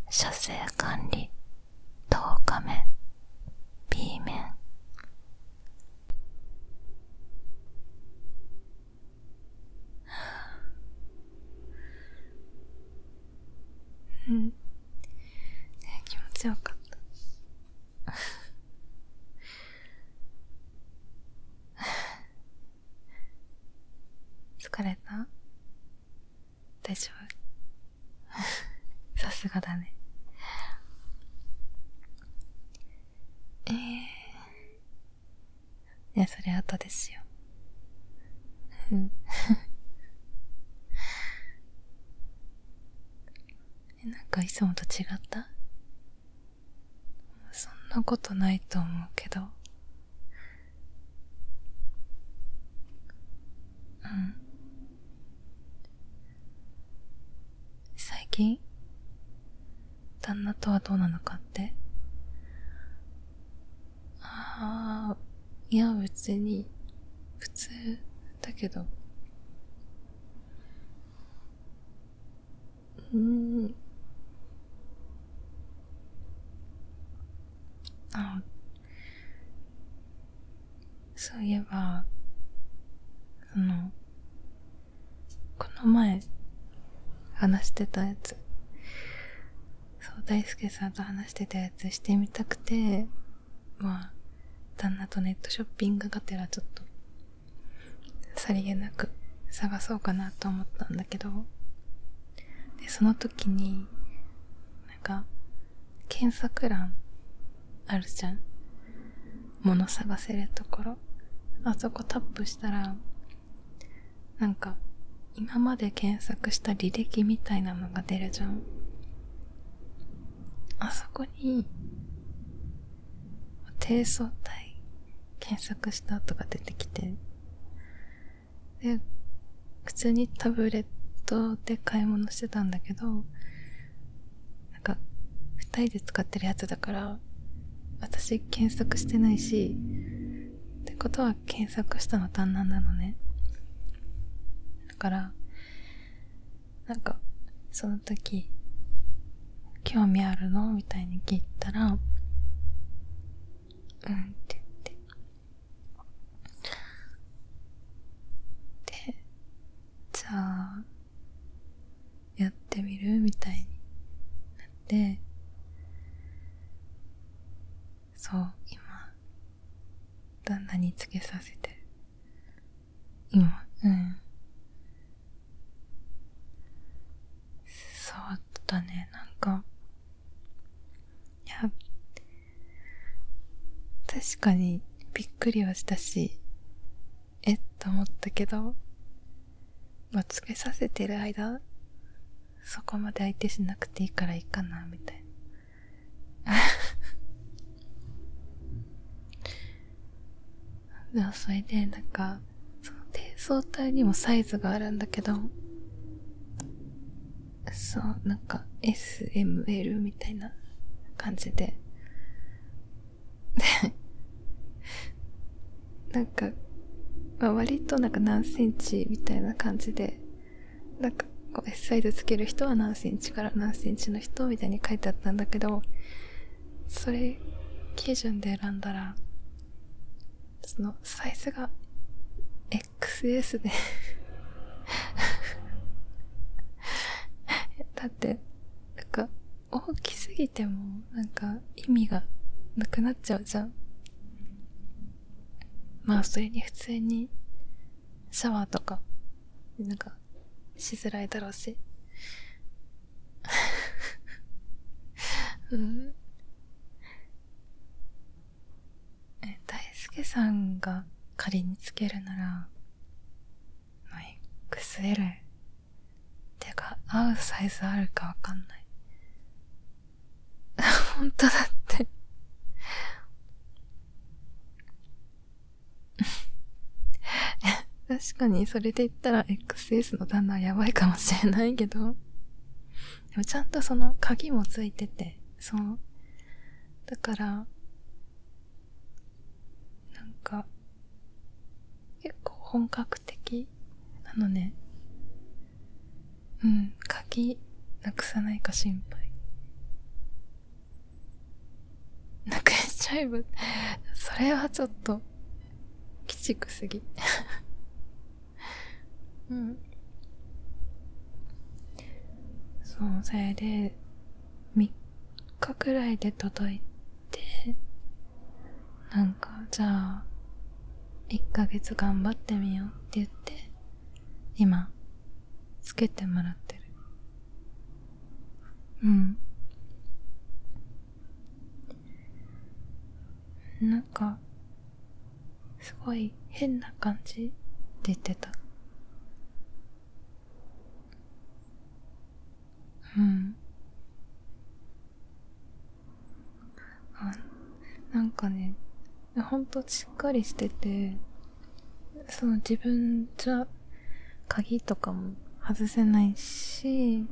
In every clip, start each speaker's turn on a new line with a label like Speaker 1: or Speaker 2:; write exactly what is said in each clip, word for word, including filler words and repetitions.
Speaker 1: 車勢管理とおかめ B 面。うん気持ちよかった疲れた？大丈夫さすがだね。えーいや、それ後ですよ。うんえ、なんかいつもと違った？そんなことないと思うけど。うん。最近旦那とはどうなのかって？ああ、いや別に普通だけど。うーん。あ、そういえば、その、この前話してたやつ、そう、大輔さんと話してたやつしてみたくて、まあ、旦那とネットショッピングがてらちょっと、さりげなく探そうかなと思ったんだけど、で、その時に、なんか、検索欄あるじゃん。物探せるところ。あそこタップしたら、なんか、今まで検索した履歴みたいなのが出るじゃん。あそこに、低層体検索したとか出てきて、で、普通にタブレットで買い物してたんだけど、なんか、二人で使ってるやつだから、私検索してないし、ってことは検索したの旦那なのね。だから、なんか、その時、興味あるのみたいに聞いたら、うんって言って。で、じゃあ、やってみるみたいになって、そう、今、旦那につけさせてる。今、うん。そうだね、なんか、いや、確かにびっくりはしたし、えっと思ったけど、まあ、つけさせてる間、そこまで相手しなくていいからいいかな、みたいな。でもそれで、なんか、その低層体にもサイズがあるんだけど、そう、なんか エス、エム、エル みたいな感じで。で、なんか、まあ、割となんか何センチみたいな感じで、なんかこう S サイズつける人は何センチから何センチの人みたいに書いてあったんだけど、それ基準で選んだら、そのサイズが エックスエス でだって、なんか大きすぎてもなんか意味がなくなっちゃうじゃん。まあそれに普通にシャワーとかなんかしづらいだろうしうんえ大輔さんが仮につけるなら、まあ、エックスエル てか合うサイズあるかわかんない本当だって確かにそれで言ったら エックスエス の旦那はやばいかもしれないけど、でもちゃんとその鍵もついてて、そう。だから、なんか、結構本格的なのね。うん、鍵なくさないか心配。 ライブ、それはちょっと、鬼畜すぎ。うん。そう、それで、みっかくらいで届いて、なんか、じゃあ、いっかげつ頑張ってみようって言って、今、つけてもらってる。うん。なんか、すごい変な感じって言ってた。うん。あ、なんかね、ほんとしっかりしてて、その自分じゃ鍵とかも外せないし、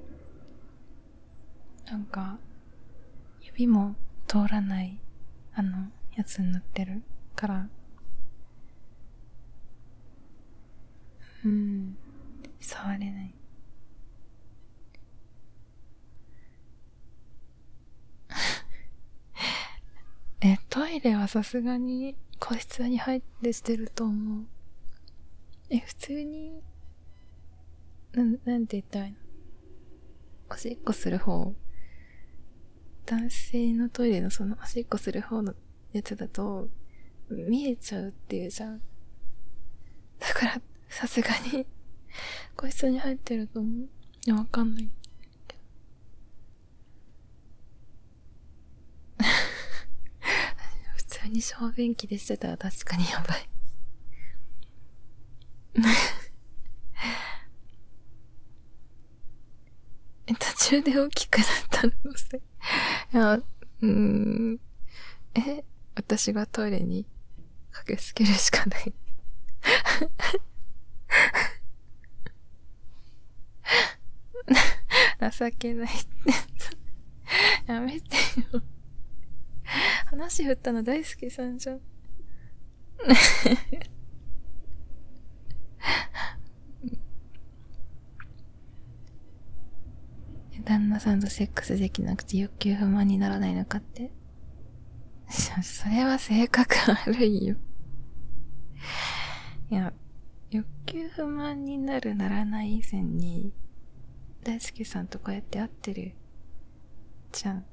Speaker 1: なんか指も通らないあのやつになってるから、うん、触れない。え、トイレはさすがに個室に入ってしてると思う。え、普通に、なん、なんて言ったらいいの、おしっこする方、男性のトイレのそのおしっこする方のやつだと、見えちゃうっていうじゃん。だから、さすがに、個室に入ってると思う。いや、わかんない。普通に小便器でしてたら確かにやばい。え、途中で大きくなったのせ。いや、うーん。え、私がトイレに駆けつけるしかない。情けないって。やめてよ。話振ったの大好きさんじゃん。旦那さんとセックスできなくて欲求不満にならないのかって。それは性格悪いよ。いや、欲求不満になるならない以前に、大輔さんとこうやって会ってるじゃん。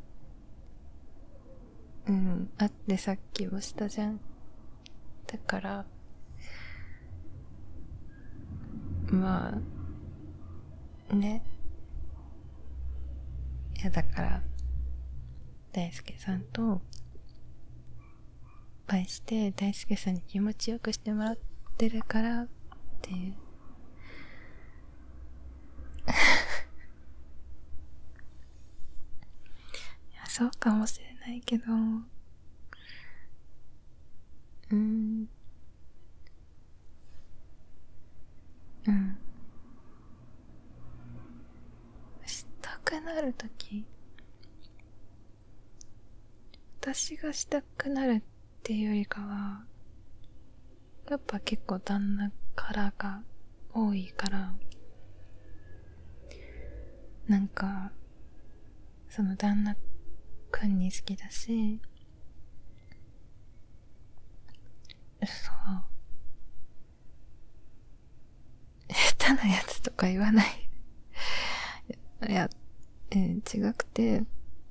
Speaker 1: うん、会ってさっきもしたじゃん。だから、まあ、ね。いやだから、大輔さんと、愛して大輔さんに気持ちよくしてもらってるからっていう。いや、そうかもしれないけど、うーん、うん。したくなるとき、私がしたくなるっていうよりかは、やっぱ結構旦那からが多いから、なんか、その旦那くんに好きだし、そう、下手なやつとか言わない。いや、えー、違くて、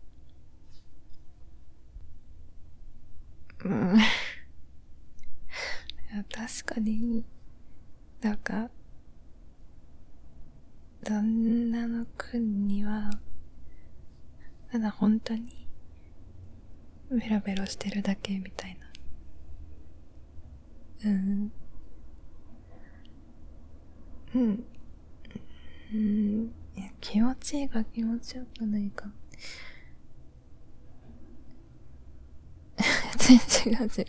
Speaker 1: うん。いや、確かに、なんか、旦那のくんには、ただ本当に、ベロベロしてるだけみたいな。うん。うん。うん。いや、気持ちいいか気持ちよくないか。全然違う違う。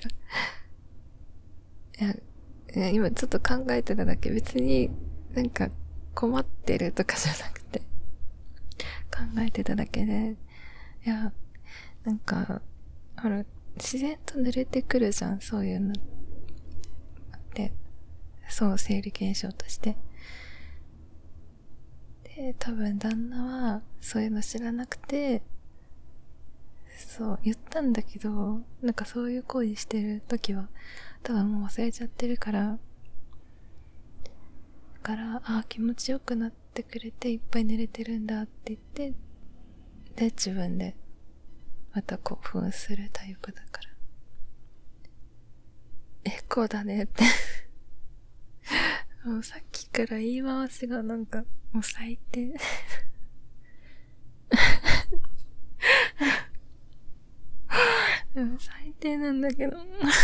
Speaker 1: いや、いや今ちょっと考えてただけ。別になんか困ってるとかじゃなくて、考えてただけで。いや、なんか、ほら、自然と濡れてくるじゃん、そういうのって。そう、生理現象として。で、多分旦那はそういうの知らなくて、 そう言ったんだけど、なんかそういう行為してる時は多分もう忘れちゃってるから、だからあ気持ちよくなってくれていっぱい寝れてるんだって言って、で自分でまた興奮するタイプだから、エコだねってもうさっきから言い回しがなんかもう最低でも最低なんだけど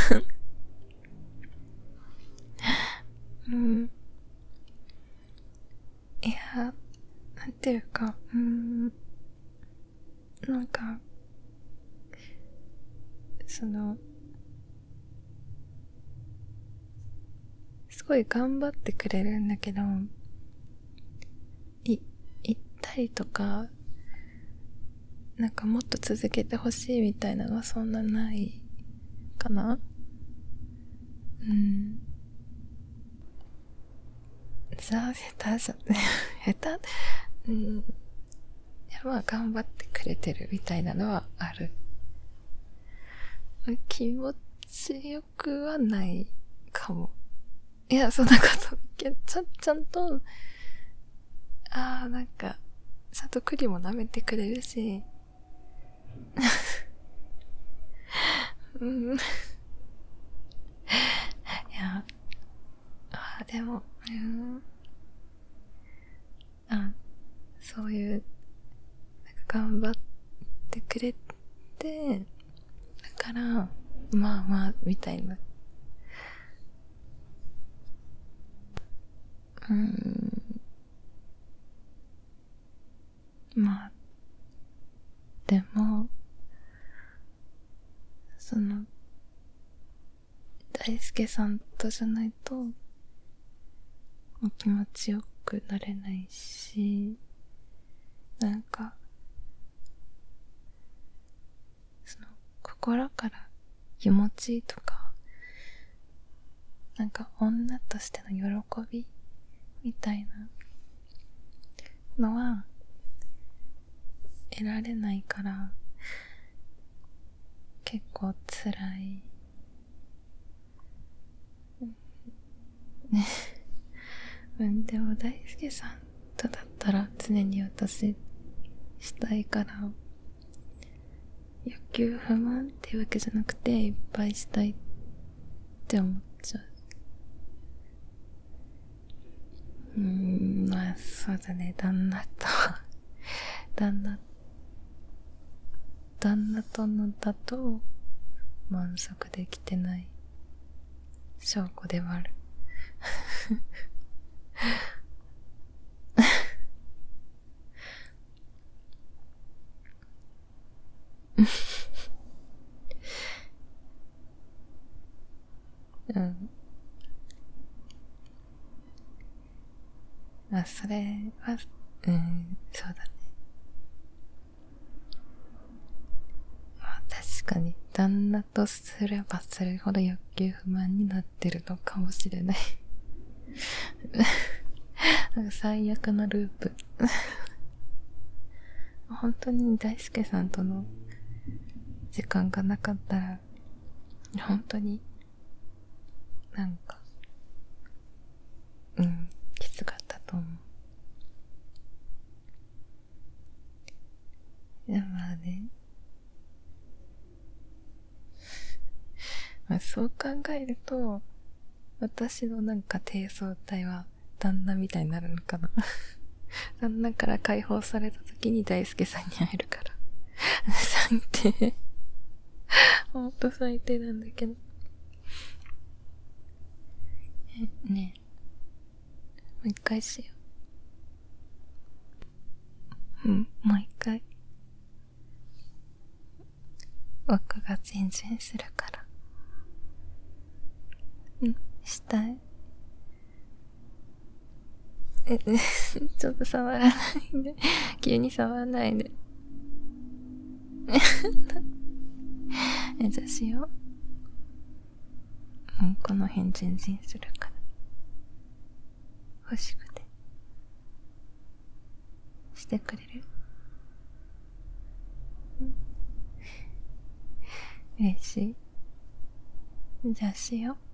Speaker 1: うんいやなんていうかうんなんかそのすごい頑張ってくれるんだけど、い行ったりとかなんかもっと続けてほしいみたいなのはそんなないかな。うんさあ下手じゃ下手うんいやまあ頑張ってくれてるみたいなのはある。気持ちよくはないかも。いやそんなことちゃちゃんとああなんかちゃんと栗も舐めてくれるしうんいやあでもうんあそういうなんか頑張ってくれてだからまあまあみたいなうんまあでもその大輔さんとじゃないと気持ちよくなれないし、なんかその心から気持ちとかなんか女としての喜びみたいなのは得られないから結構辛いねうんでも大輔さんとだったら常に私したいから欲求不満っていうわけじゃなくていっぱいしたいって思っちゃう。うーんまあそうだね旦那と旦那旦那とのだと満足できてない証拠ではあるうんまあそれはうんそうだね。まあ確かに旦那とすればするほど欲求不満になってるのかもしれないなんか最悪なループ本当に大輔さんとの時間がなかったら本当になんかうんきつかったと思う。いやまあねまあそう考えると私のなんか低層体は旦那みたいになるのかな旦那から解放された時に大輔さんに会えるから最低ほんと最低なんだけどえねえもう一回しよう。うんもう一回僕が全然するからうんしたいえちょっと触らないで急に触らないでえじゃあしよう。うんこの辺全然するから欲しくてしてくれる。 嬉しい。じゃあしよう。